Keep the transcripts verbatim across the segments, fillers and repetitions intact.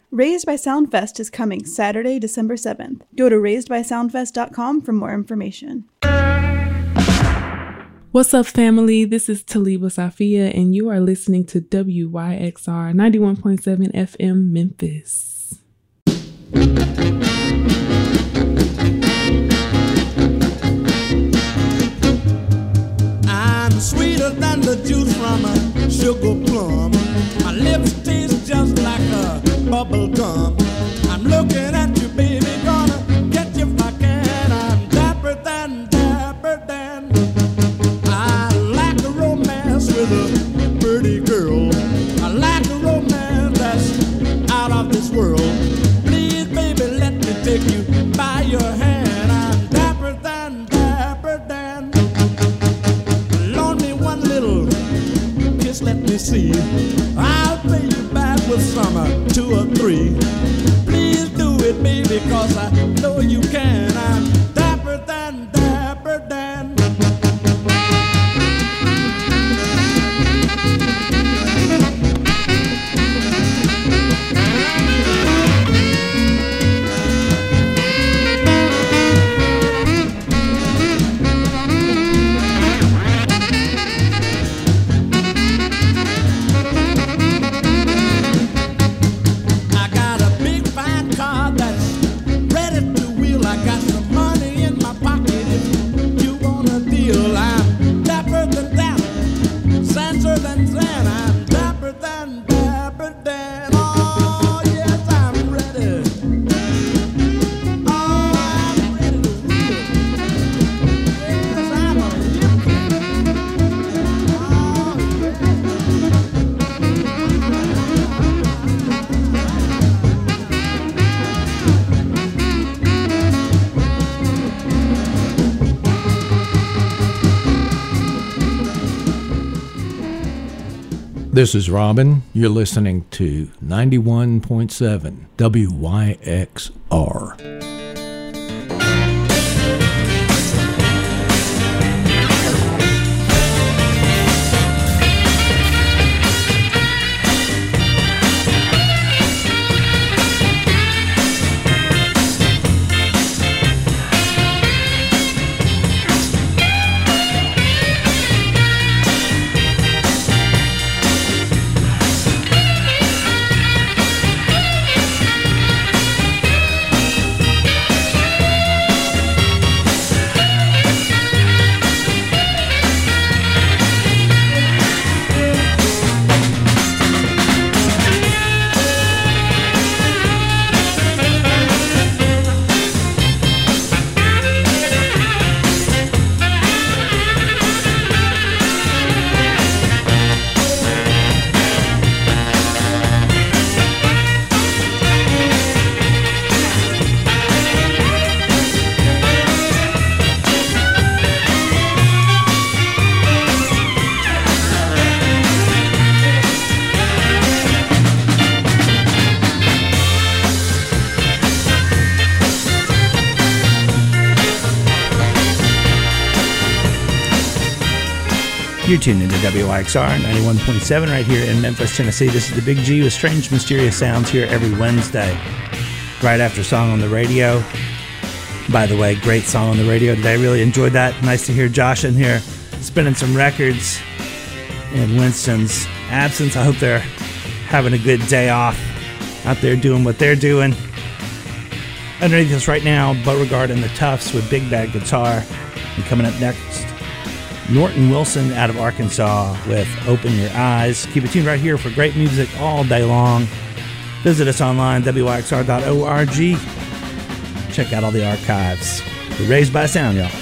Raised by Soundfest is coming Saturday, December seventh. Go to raised by soundfest dot com for more information. What's up, family? This is Taliba Safia, and you are listening to W Y X R ninety-one point seven F M Memphis. I'm sweeter than the juice from a sugar plum. My lips taste just like a bubble gum. I'm looking at you, baby, gonna get you if I can. I'm dapper than, dapper than. I like a romance with a pretty girl. I like a romance that's out of this world. Please, baby, let me take you by your hand. I'm dapper than, dapper than. Loan me one little kiss, let me see. I'll pay you back with some uh, two or three. Please do it, baby, cause I know you can. I'm dapper than, dapper than. This is Robin. You're listening to ninety-one point seven W Y X R. You're tuned into W Y X R ninety-one point seven right here in Memphis, Tennessee. This is the Big G with Strange Mysterious Sounds here every Wednesday, right after Song on the Radio. By the way, great song on the radio today. Really enjoyed that. Nice to hear Josh in here spinning some records in Winston's absence. I hope they're having a good day off out there doing what they're doing. Underneath us right now, Beauregard and the Tufts with Big Bad Guitar. And coming up next, Norton Wilson out of Arkansas with Open Your Eyes. Keep it tuned right here for great music all day long. Visit us online, W Y X R dot org. Check out all the archives. We're raised by sound, y'all.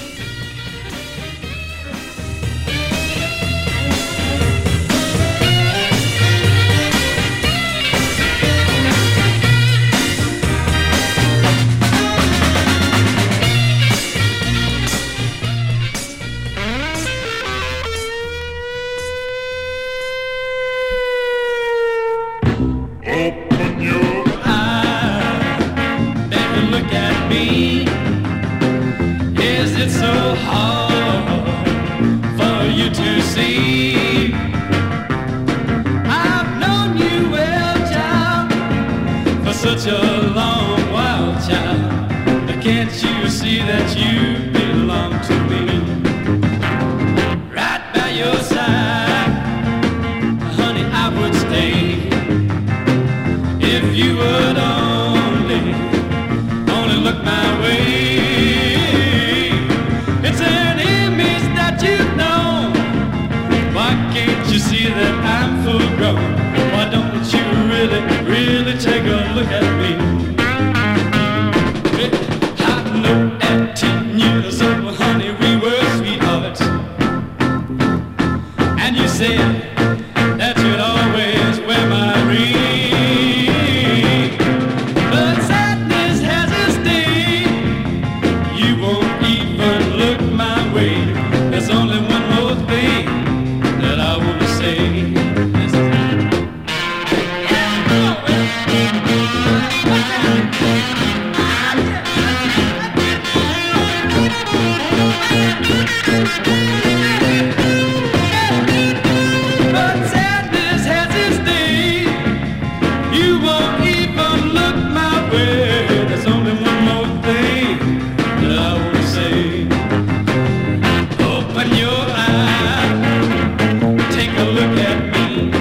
So such a long while, child. Can't you see that you belong to me? Right by your side, honey, I would stay. If you would only, only look my way. It's an image that you know. Why can't you see that I'm full grown? Why don't you really, really take a look at me? At ten years old, honey, we were sweethearts. And you said that you'd always wear my ring. But sadness has its day. You won't even look my way. There's only one more thing that I want to say. But sadness has its day. You won't even look my way. There's only one more thing that I want to say. Open your eyes, take a look at me.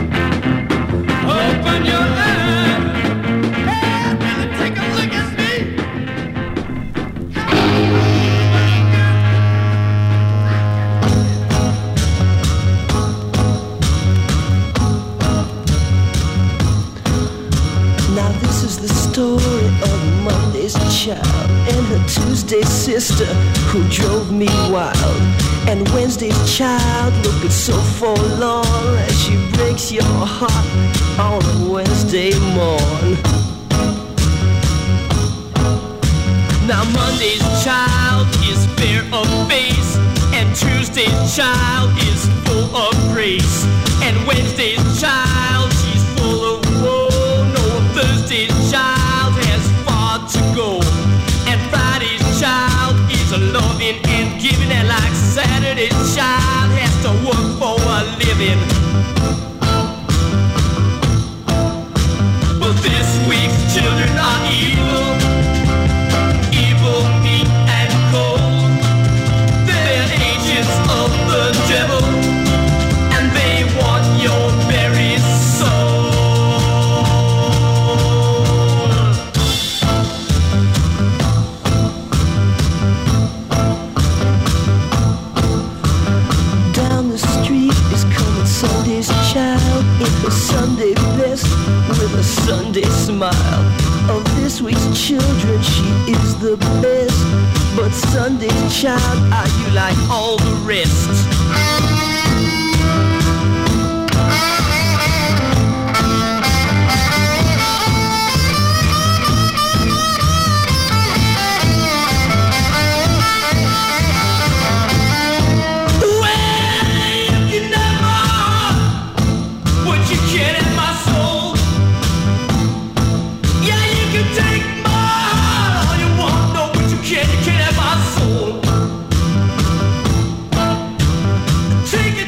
Open your eyes, hey, really take a look at me. Now this is the story of Monday's child and her Tuesday sister who drove me wild. And Wednesday's child looking so forlorn as she breaks your heart on a Wednesday morn. Now Monday's child is fair of face, and Tuesday's child is full of grace, and Wednesday's child, she's full of woe. Thursday's child has far to go, and Friday's child is loving and giving, and like Saturday's child has to work for a living. But this week's children are evil, evil, mean and cold. They're agents of the devil, and they want your very soul. Child in her Sunday best with a Sunday smile. Of this week's children, she is the best. But Sunday's child, are you like all the rest? Take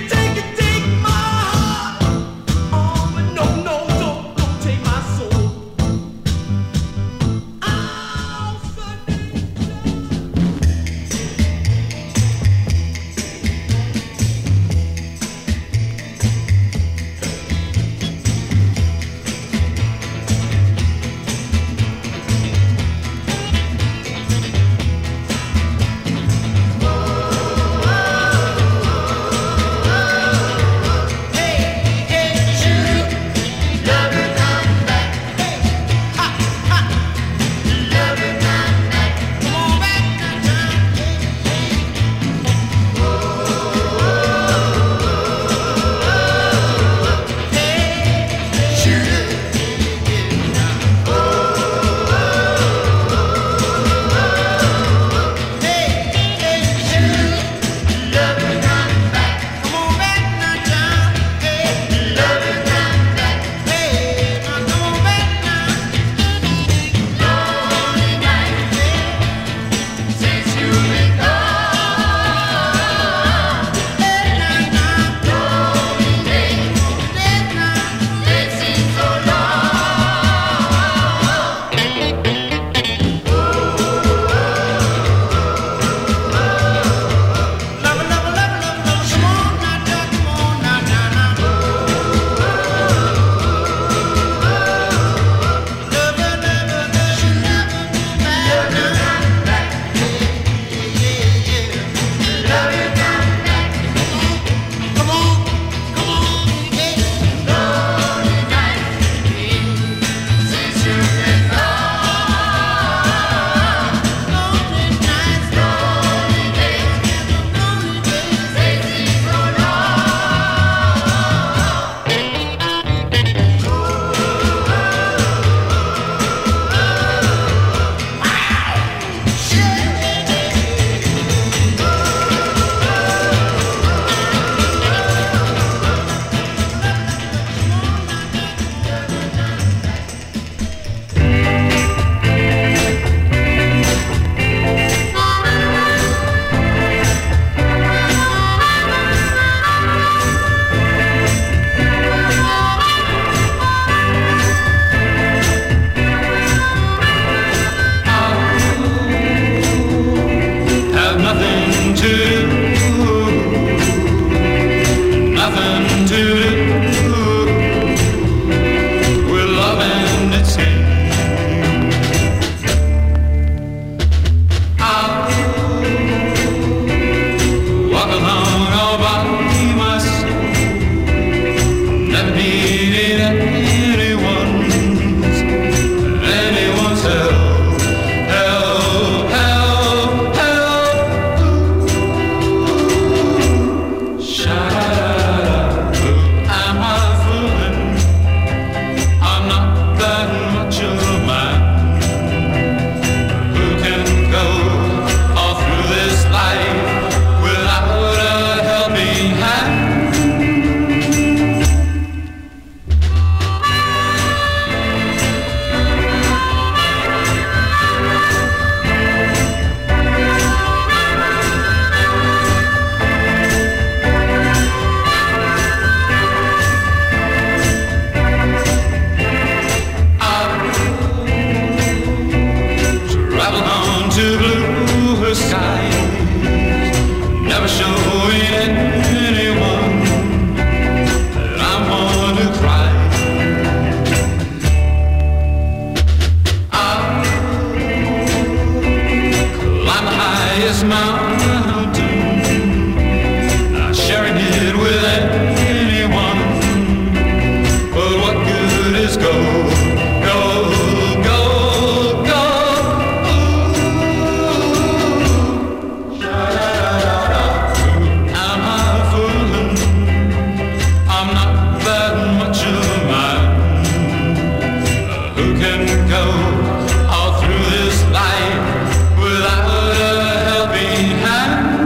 can go all through this life without a helping hand.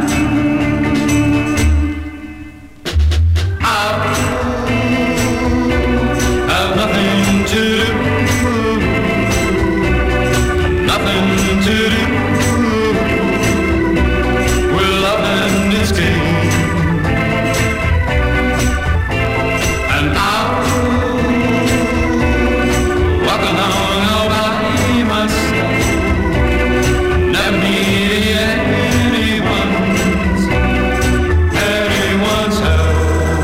I have nothing to do, nothing to do with love and its game. And I walk along all by myself, never needing anyone's, anyone's help.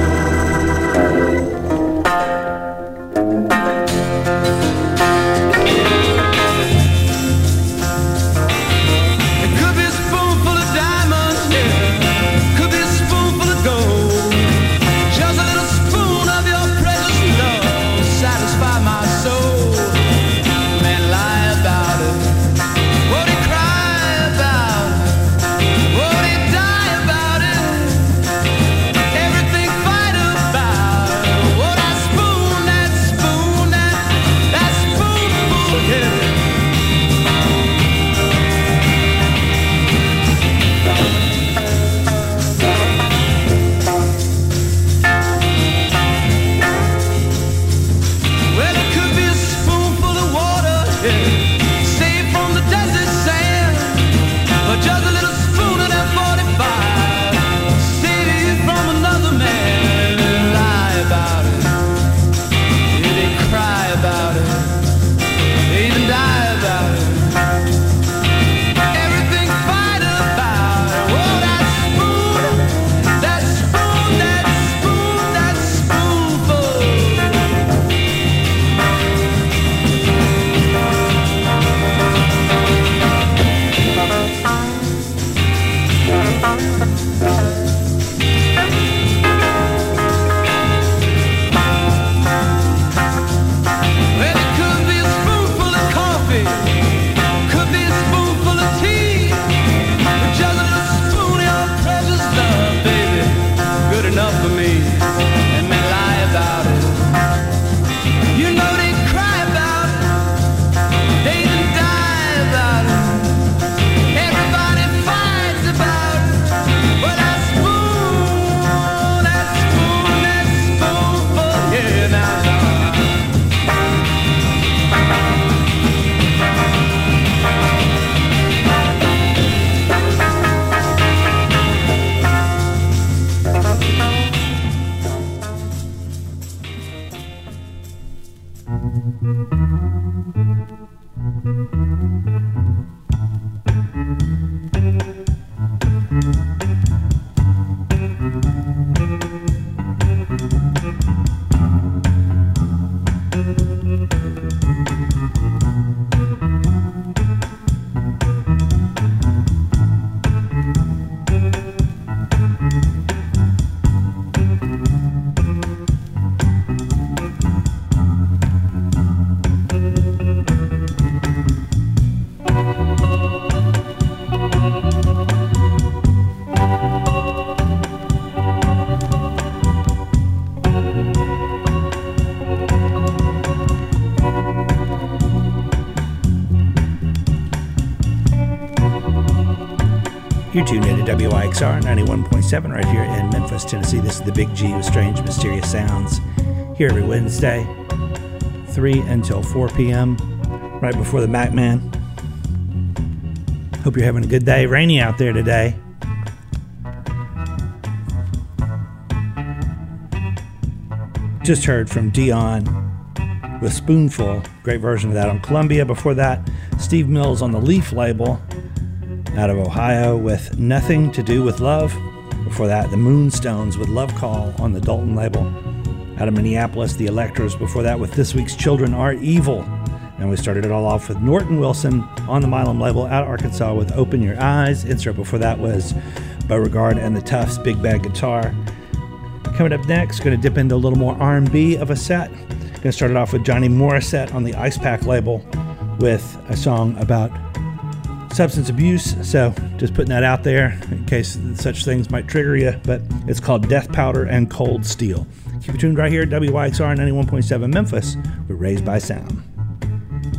It could be a spoonful of diamonds, yeah, could be a spoonful of gold, just a little spoon of your precious love, satisfy my soul. Man, lie about it, won't he cry about it, won't he die about it, everything fight about it. Oh, that spoon, that spoon, that, that spoonful, yeah. Well, it could be a spoonful of water, yeah, saved from the desert sand, or just a little spoon of that forty-five, save you from another man. Lie about it, yeah, they cry about it, they even die about it, everything fight about it. Oh, that spoon, that spoon, that spoon, that spoonful. Well, it could be a spoonful of coffee, could be a spoonful of tea, but just a little spoon of your precious love, baby, good enough for me. And men lie about it, you know they cry about it, they even die about it, everybody fights about it. Well, that spoon, that spoon, that spoonful, yeah, now, now. You're tuned in to W I X R ninety-one point seven right here in Memphis, Tennessee. This is the Big G with Strange Mysterious Sounds, here every Wednesday, three until four p.m., right before the Mac Man. Hope you're having a good day. Rainy out there today. Just heard from Dion with Spoonful. Great version of that on Columbia. Before that, Steve Mills on the Leaf label out of Ohio with Nothing to Do with Love. Before that, the Moonstones with Love Call on the Dalton label. Out of Minneapolis, the Electors. Before that, with This Week's Children Are Evil. And we started it all off with Norton Wilson on the Milam label out of Arkansas with Open Your Eyes. Insert before that was Beauregard and the Tufts, Big Bad Guitar. Coming up next, going to dip into a little more R and B of a set. Going to start it off with Johnny Morissette on the Ice Pack label with a song about substance abuse. So just putting that out there in case such things might trigger you. But it's called Death Powder and Cold Steel. Keep it tuned right here at W Y X R ninety-one point seven Memphis. We're raised by sound.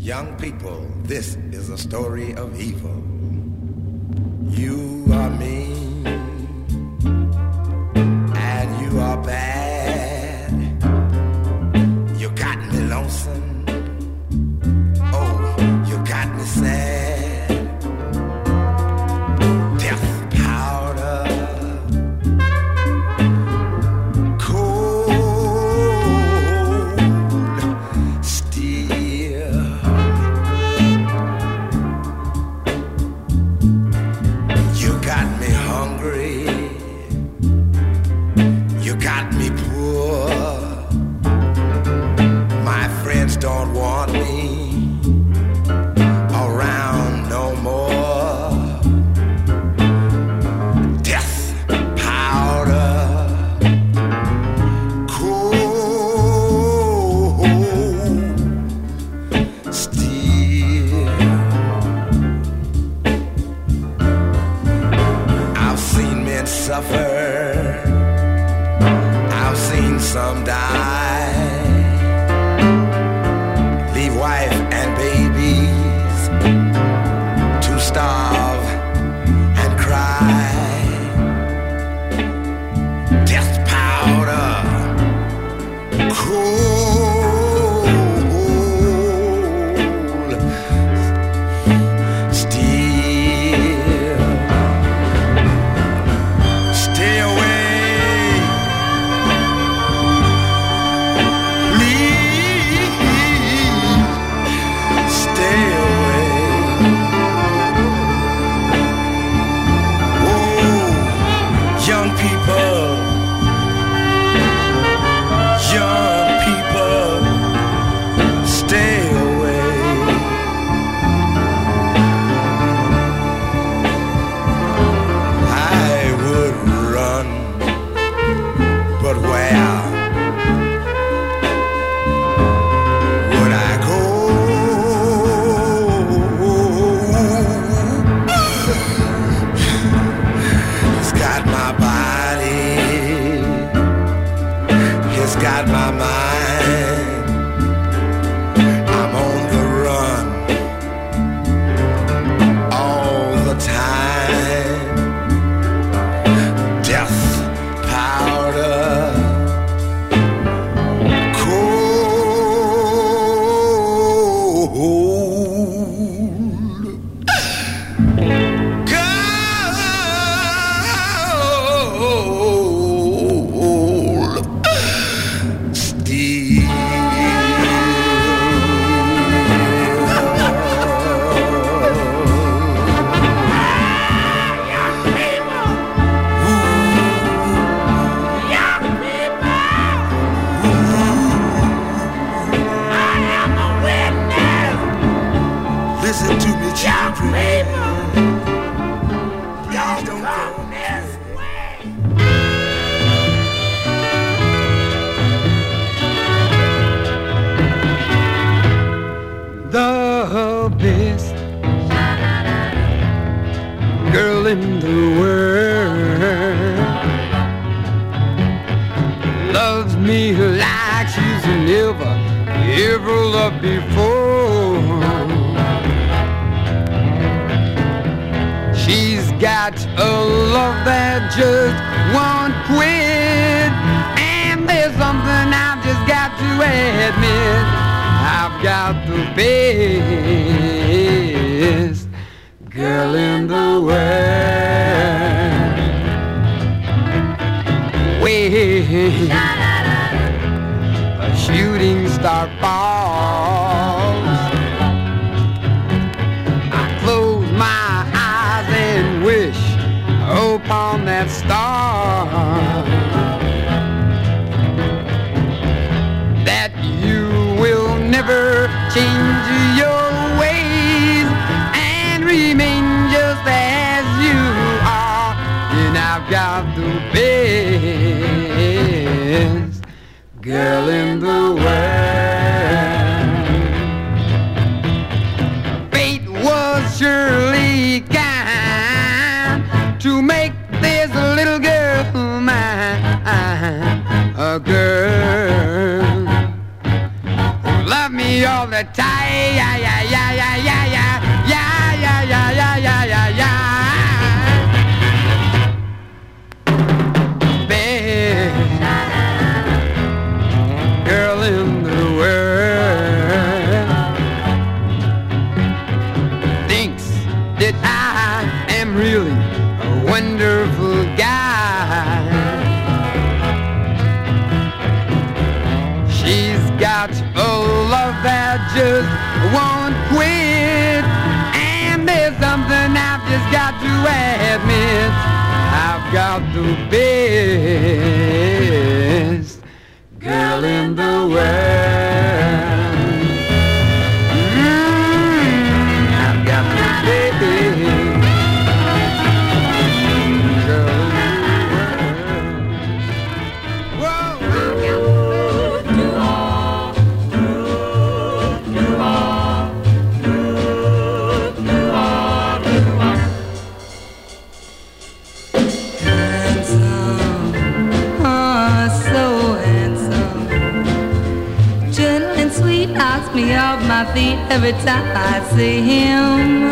Young people, this is a story of evil. You are mean and you are bad. You got me lonesome. Oh, you got me sad. Death powder, cold steel. You got me hungry. You got me poor. My friends don't want me around no more. Death powder, cold steel. I've seen men suffer. I've seen some die. Leave wife and babies to starve and cry. Death powder, cold steel. Stay away, please. Stay away. Oh, young people, young people, stay away. I would run, but where would I go? He's got my body. He's got my mind. I'm on the run all the time. Death powder, cold gold steel. Listen to me, children. Please don't go this way. The best girl in the world loves me like she's never ever loved before. She's got a love that just won't quit, and there's something I've just got to admit. I've got the best girl in the world. When a shooting star falls, I close my eyes and wish upon that star that you will never change your ways and remain just as you are. And I've got the best girl in the world. Fate was surely kind to make this little girl mine, a girl who loved me all the time. wonderful guy. She's got a love that just won't quit, and there's something I've just got to admit. I've got the best girl in the world. Me off my feet every time I see him.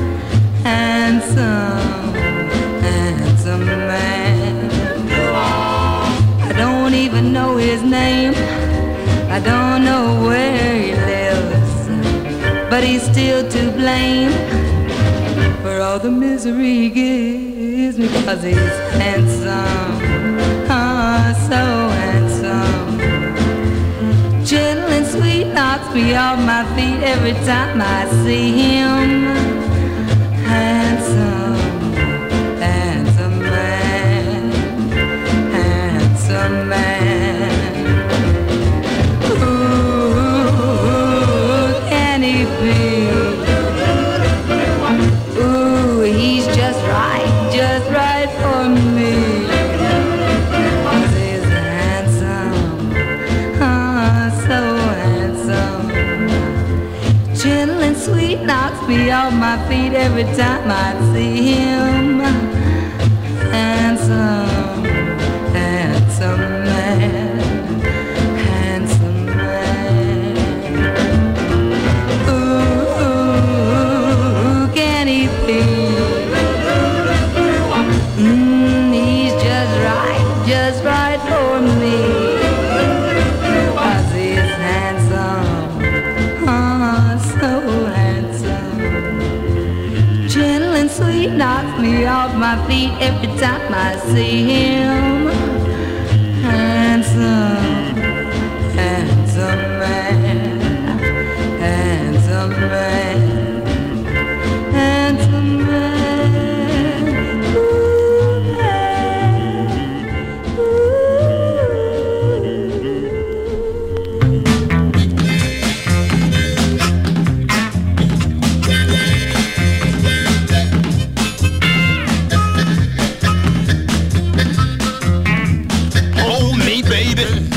Handsome, handsome man. I don't even know his name. I don't know where he lives, but he's still to blame for all the misery he gives me, 'cause he's handsome, oh, so handsome. Gentle and sweet, knocks me off my feet every time I see him. Handsome, handsome man, handsome man. Who can he be? Ooh, he's just right, just right for me. Sweet knocks me off my feet every time I see him. Handsome, handsome man, handsome man. Ooh, who can he be? Mm, he's just right, just right for me. Sweet knocks me off my feet every time I see him. Handsome, handsome man, handsome man, handsome man. Ooh, man. Hold me, baby.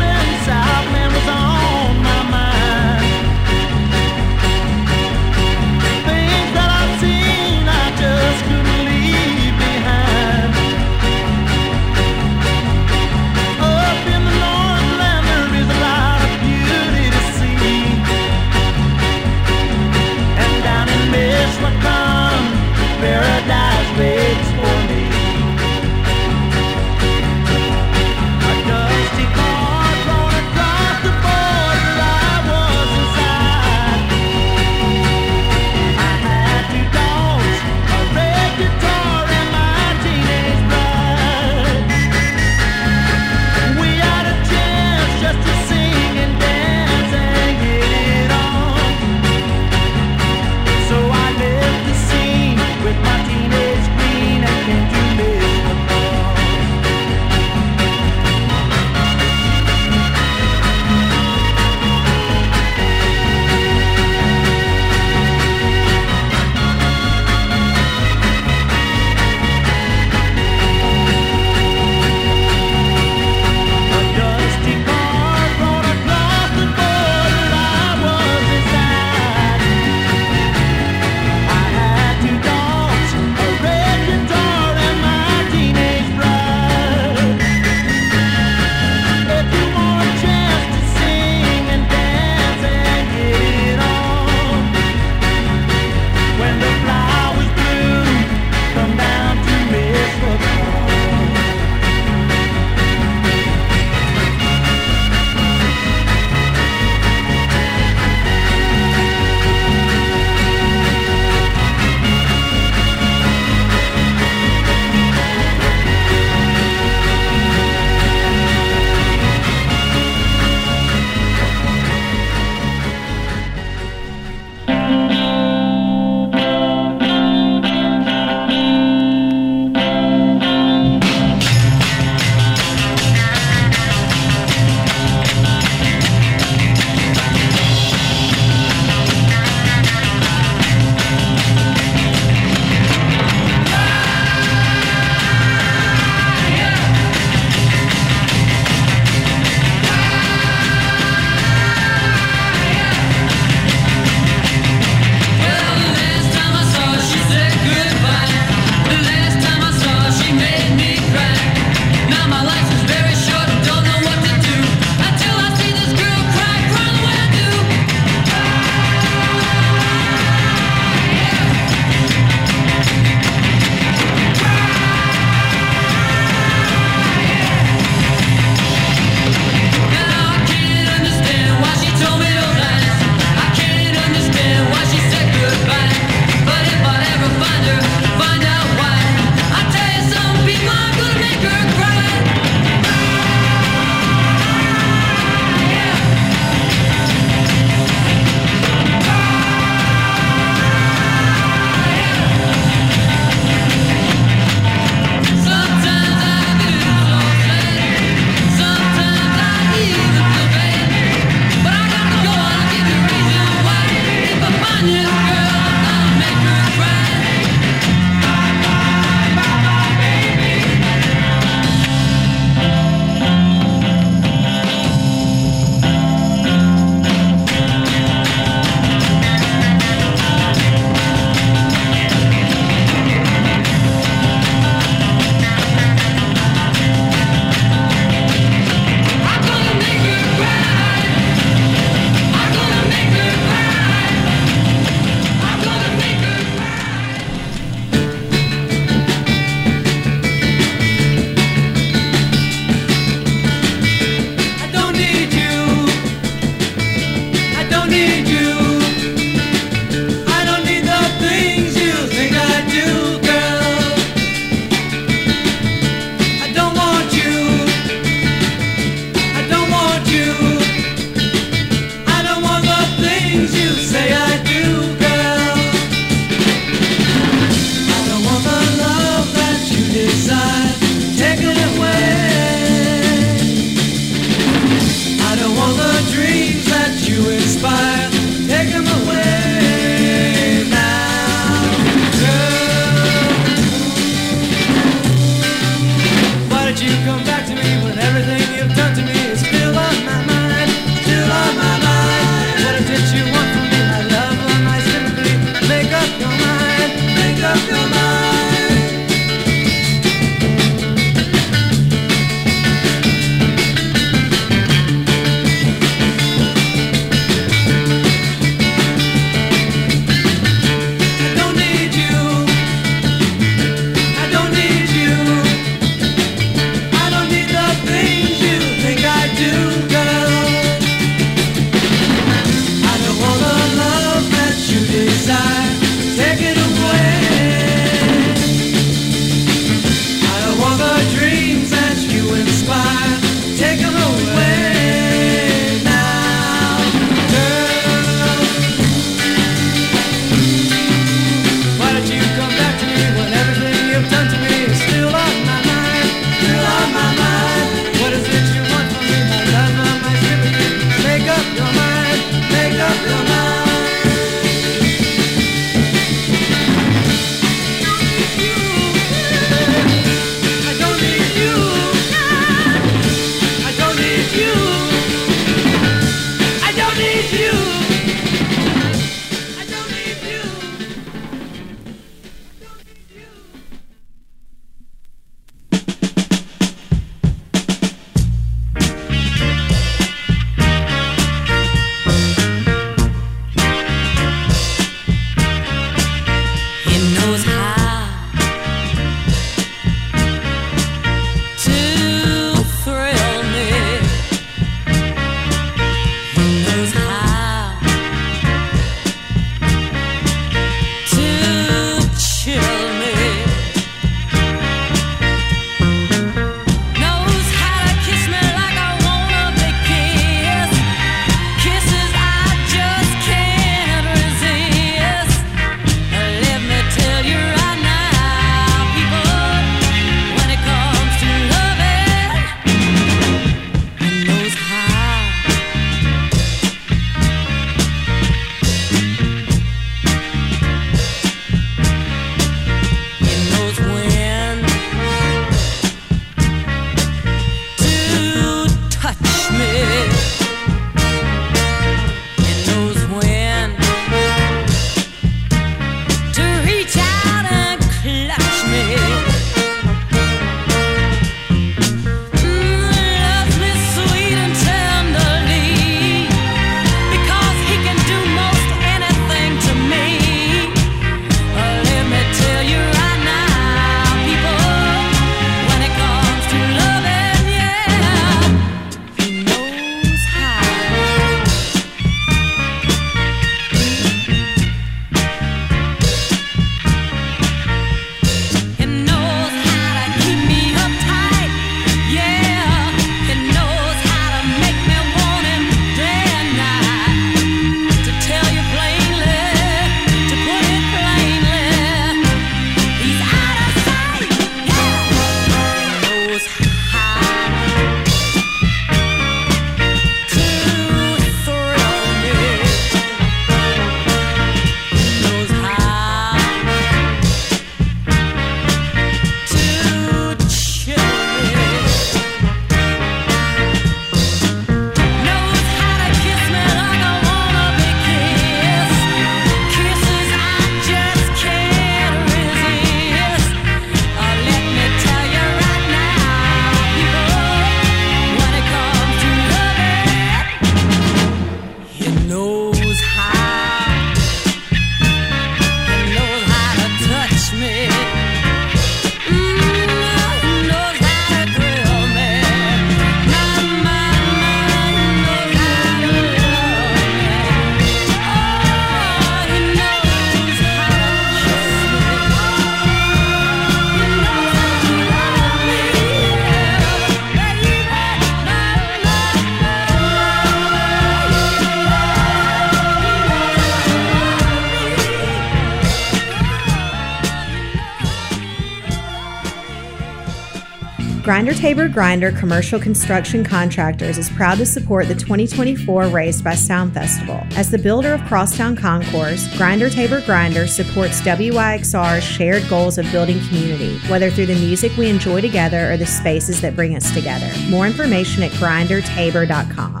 Grinder Tabor Grinder Commercial Construction Contractors is proud to support the twenty twenty-four Raised by Sound Festival. As the builder of Crosstown Concourse, Grinder Tabor Grinder supports W Y X R's shared goals of building community, whether through the music we enjoy together or the spaces that bring us together. More information at grinder tabor dot com.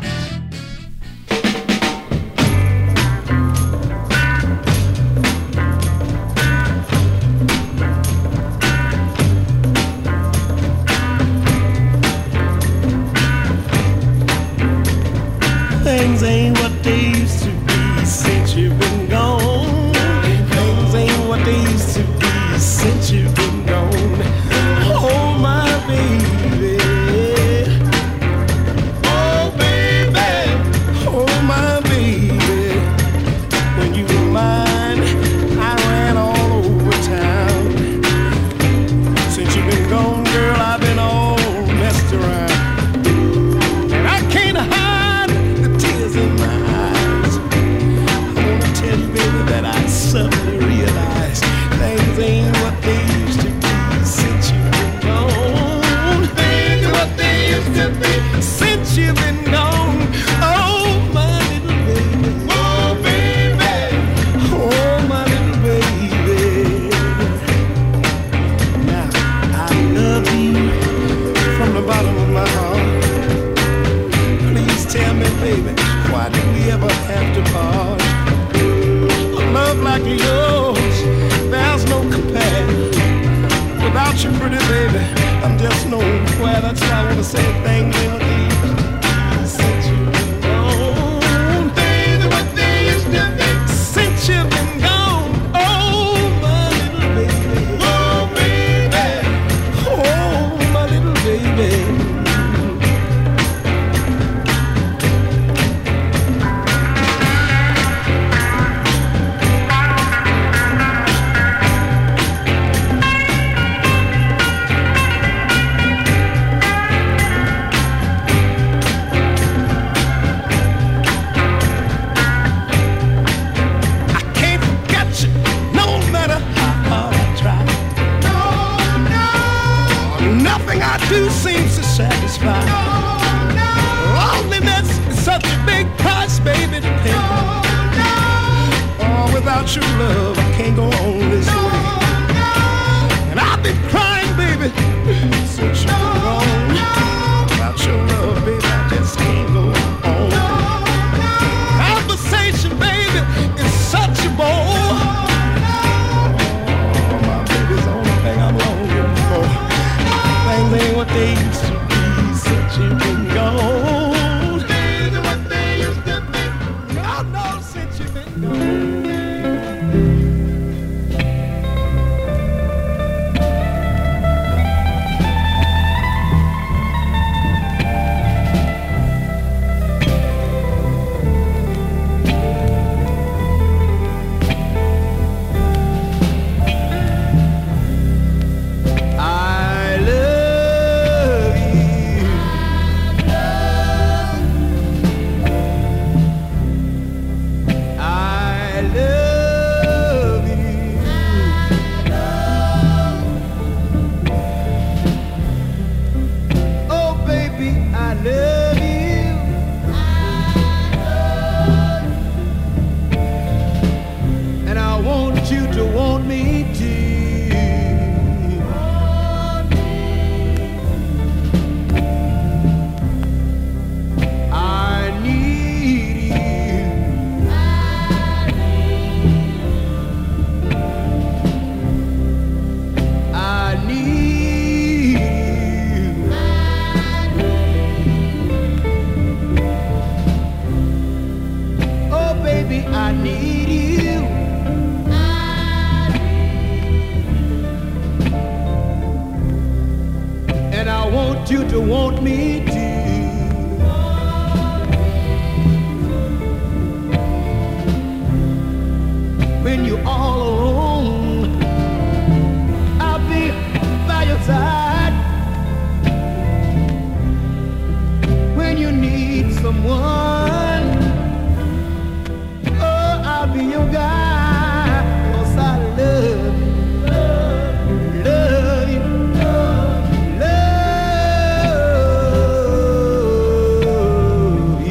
Things ain't what they used to be since you've been gone. Things ain't what they used to be since you've been gone. Oh, my baby. Oh, baby. Oh, my baby. When you were mine, I ran all over town. Since you've been gone, girl, I've been all messed around. And I can't hide in my eyes. I wanna tell you, baby, that I suddenly realized things ain't what they used to be since you've been gone. Things ain't what they used to be since you've been gone. Oh, my little baby. Oh, baby. Oh, my little baby. Now, I love you from the bottom of my heart. Please tell me, baby, why did we ever have to part? A love like yours, there's no compare. Without you, pretty baby, I'm just nowhere. That's why I wanna say things ain't what they used to be since you've been gone. Things ain't what they used to be since you've been gone. Oh, my little baby. Oh, baby. Oh, my little baby. Do seems to satisfy. No, no. Loneliness is such a big price, baby, to pay. No, no. Oh, without your love, I can't go on this no, way. No. And I've been crying, baby, since you've been gone. No. Without your love, baby, I just can't go on. I need you. And I want you to want me too. When you're all alone, I'll be by your side. When you need someone, oh, I'll be your guy. 'Cause I love you, love you, love you.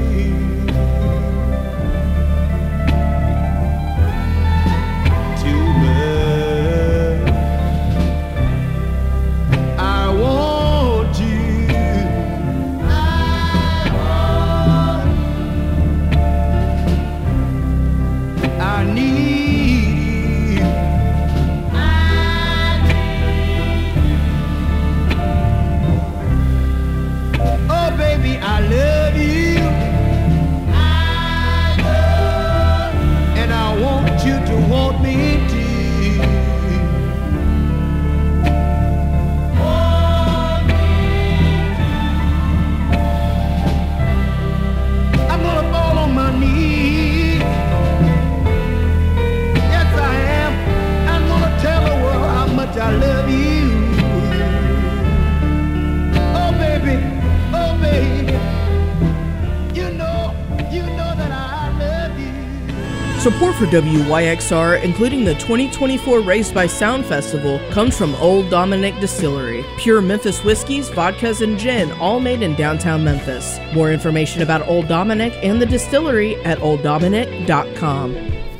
Too much. I want you. I need you. Oh, baby, I love you. And I want you to want me too. I'm gonna fall on my knees. Yes, I am. I'm gonna tell the world how much I love you. Oh, baby, oh, baby. You know, you know that I love you. Support for W Y X R, including the twenty twenty-four Raised by Sound Festival, comes from Old Dominick Distillery. Pure Memphis whiskeys, vodkas, and gin, all made in downtown Memphis. More information about Old Dominick and the distillery at old dominick dot com.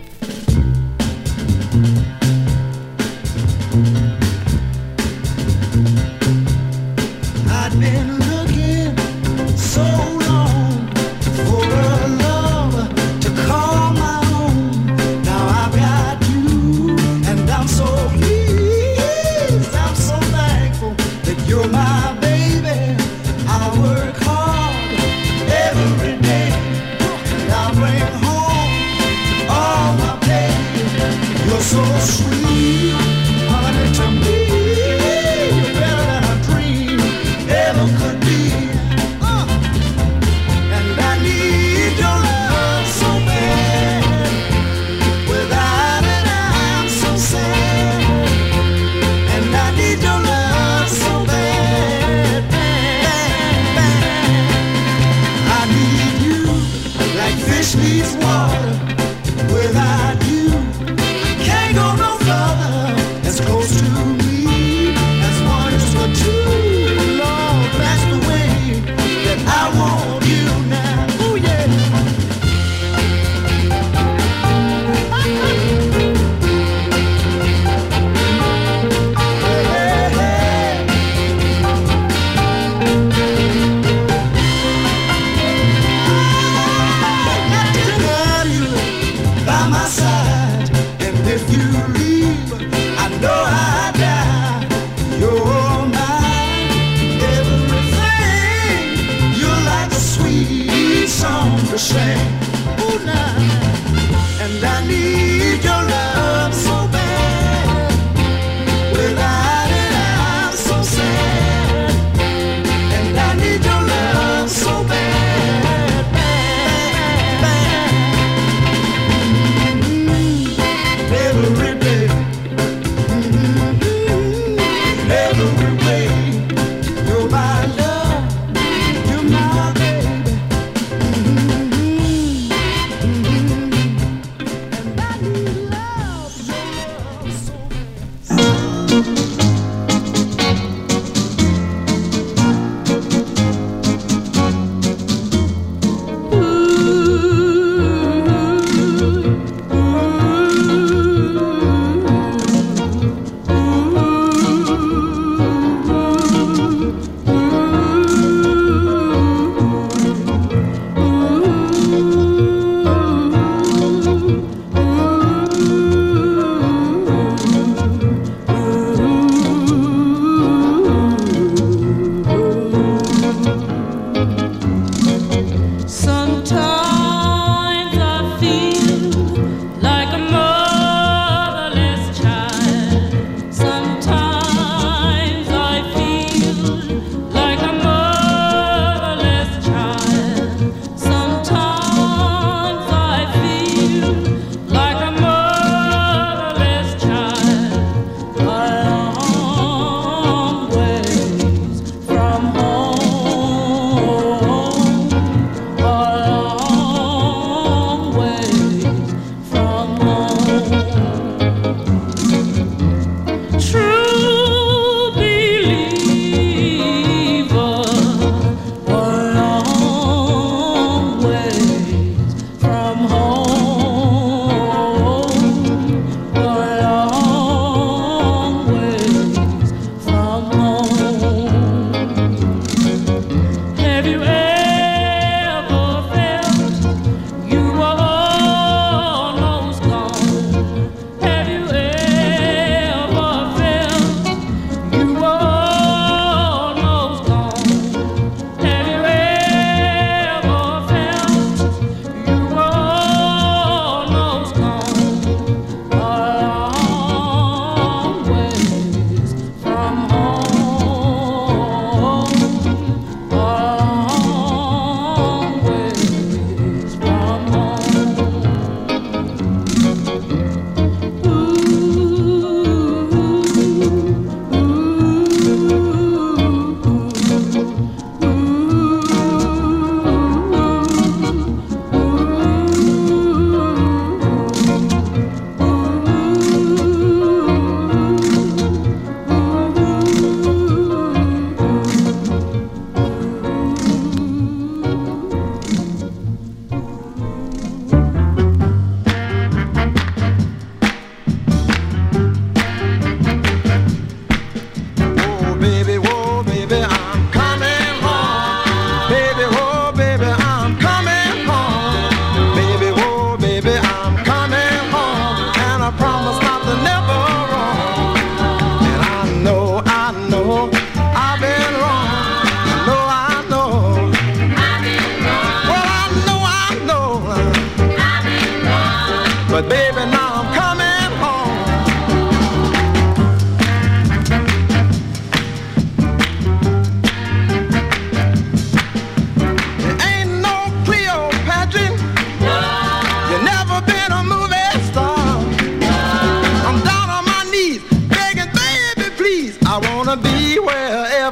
I've been looking so long for a love to call my own. Now I've got you, and I'm so pleased. I'm so thankful that you're my baby. I work hard every day, and I bring home all my pay. You're so sweet, honey, to me. You're better than a dream ever could be. Uh, and I need your love so bad. Without it, I'm so sad. And I need your love so bad, bad, bad. I need you like fish needs water. Without you, I can't go no further. As close to me as one is for two. Lord, that's the way that I want you now. Ooh, yeah. Hey, hey, got you by my side, and if you leave, I know I die. You're mine, everything. You're like a sweet song to sing. Ooh, now, and I need your love so bad. Without it, I'm so sad. And I need your love so bad, bad, bad. Every day, every way, you're my love, you're my baby. And I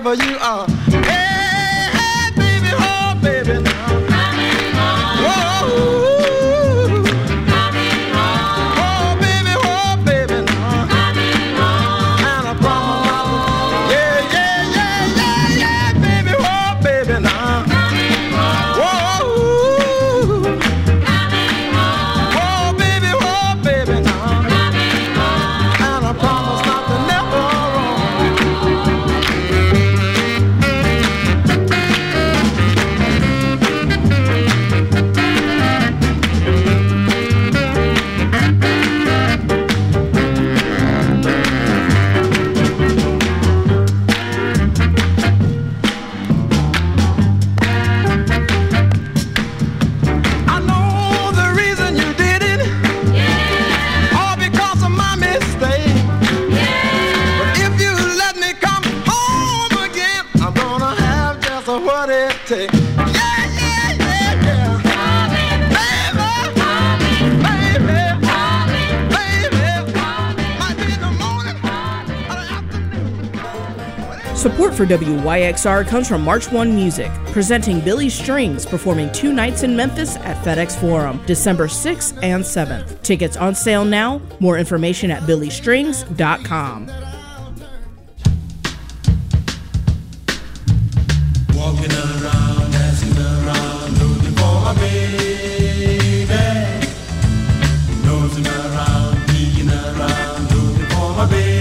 wherever you are. Hey, hey, baby, oh, baby, now. Support for W Y X R comes from March one Music, presenting Billy Strings, performing two nights in Memphis at FedEx Forum, December sixth and seventh. Tickets on sale now. More information at billy strings dot com. Walking around, dancing around, looking for my baby. Nosing around, peeking around, looking for my baby.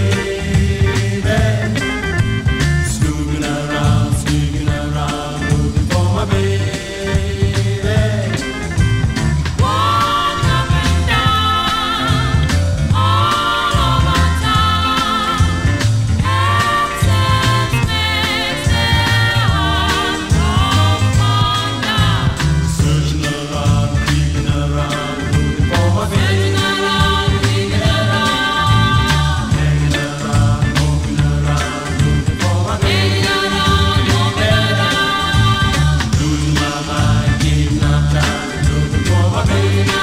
Snooping around, sneaking around, looking for my baby. Walk up and down, all over town. Absence makes their heart go on down. Searching around, peeking around, looking for my baby. Searching around, peeking around, Hanging around, hoping around, looking for my baby. hanging around, moving around. Losing my mind, giving up time, looking for my baby. Walk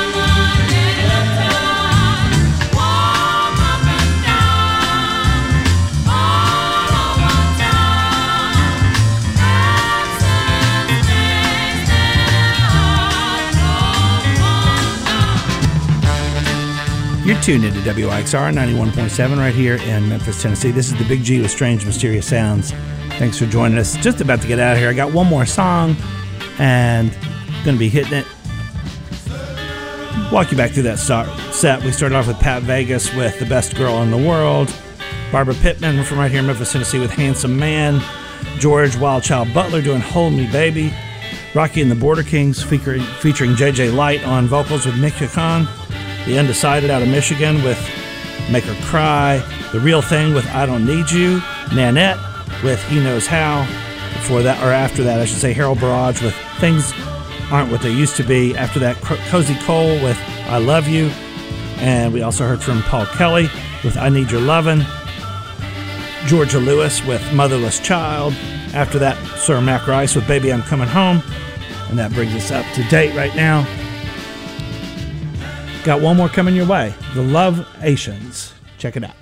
up and down, all over town. Absence makes their heart go on down. You're tuned into W I X R ninety-one point seven right here in Memphis, Tennessee. This is the Big G with Strange Mysterious Sounds. Thanks for joining us. Just about to get out of here. I got one more song and going to be hitting it. Walk you back through that start set. We started off with Pat Vegas with The Best Girl in the World. Barbara Pittman from right here in Memphis, Tennessee with Handsome Man. George Wildchild Butler doing Hold Me Baby. Rocky and the Border Kings featuring, featuring J J Light on vocals with Mick Khan. The Undecided out of Michigan with Make Her Cry. The Real Thing with I Don't Need You. Nanette with He Knows How. Before that, or after that, I should say, Harold Barrage with Things Aren't What They Used to Be. After that, Cozy Cole with I Love You. And we also heard from Paul Kelly with I Need Your Lovin'. Georgia Lewis with Motherless Child. After that, Sir Mac Rice with Baby I'm Coming Home. And that brings us up to date right now. Got one more coming your way. The Love Asians. Check it out.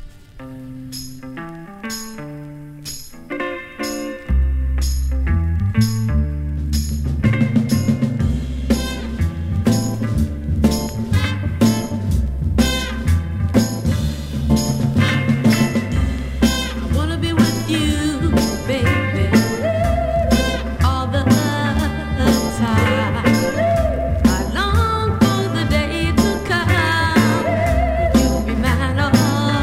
I wanna be with you, baby, all the time. I long for the day to come. You'll be mine all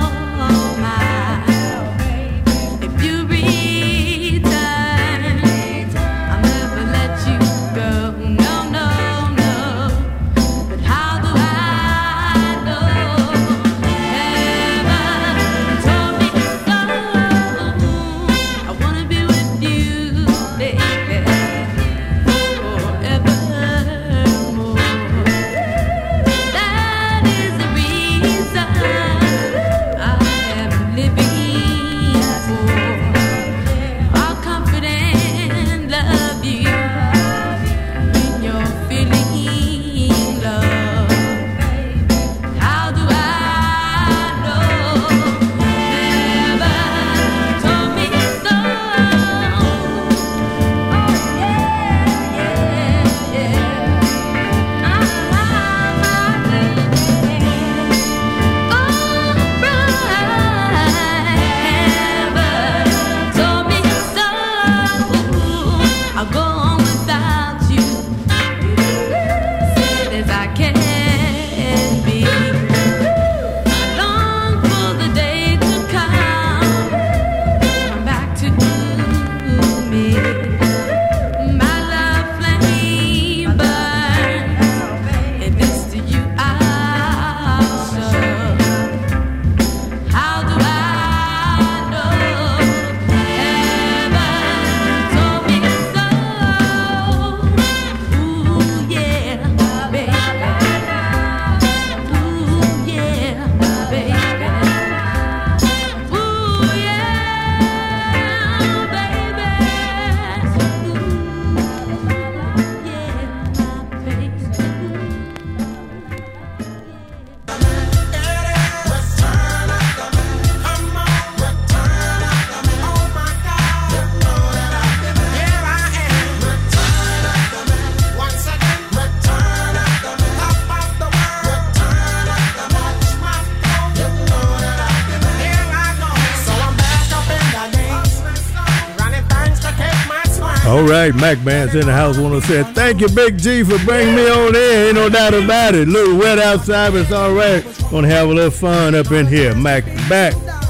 All right, Mac Band's in the house. Want to say thank you, Big G, for bringing me on in. Ain't no doubt about it. A little wet outside, but it's all right. Gonna have a little fun up in here. Mac back.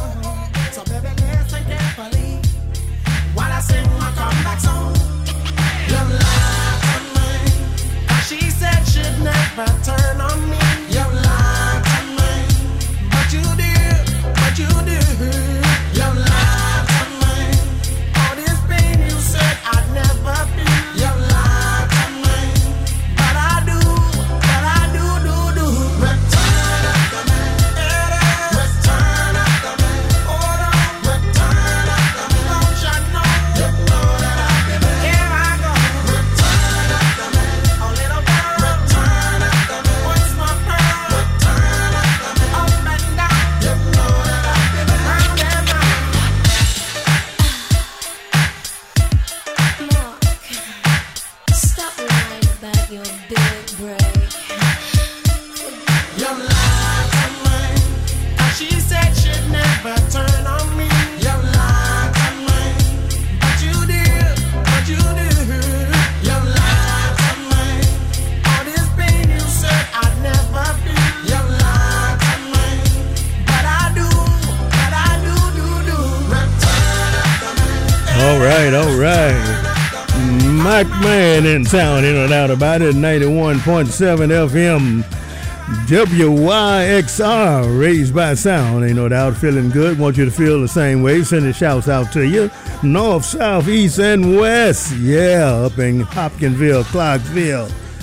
Turn on me, you lied to me, but you did, but you did, you lied to me. All this pain you said I'd never feel, you lied to me, but I do, but I do, do, do. Return after me, return after me, hold on, return after me, don't you know, you know that I did it. Here I go, return after me, a little girl, return after me. Turn on me, you lied to me, but you did, but you did, you lied to me. All this pain you said I'd never feel, you lied to me, but I do, but I do, do, do. Return after me. All right, all right. Mac Man in town, in and out about it. ninety-one point seven F M. W Y X R, raised by sound. Ain't no doubt, feeling good. Want you to feel the same way. Sending shouts out to you. North, south, east, and west. Yeah, up in Hopkinsville, Clarksville.